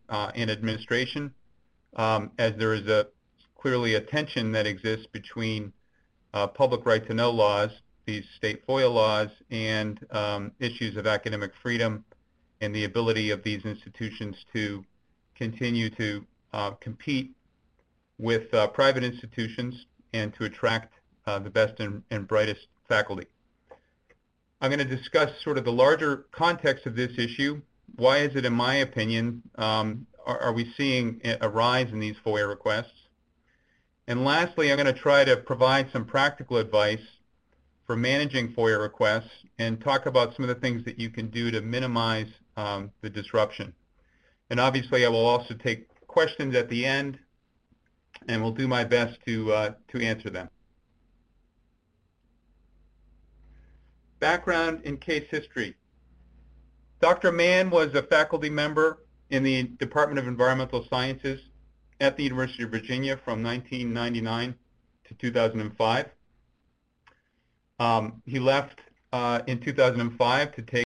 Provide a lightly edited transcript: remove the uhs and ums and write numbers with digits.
and administration, as there is clearly a tension that exists between public right to know laws, these state FOIA laws, and issues of academic freedom and the ability of these institutions to continue to compete with private institutions and to attract the best and brightest faculty. I'm going to discuss sort of the larger context of this issue. Why is it, in my opinion, are we seeing a rise in these FOIA requests? And lastly, I'm going to try to provide some practical advice for managing FOIA requests and talk about some of the things that you can do to minimize the disruption. And obviously, I will also take questions at the end, and will do my best to answer them. Background and case history. Dr. Mann was a faculty member in the Department of Environmental Sciences at the University of Virginia from 1999 to 2005. He left in 2005 to take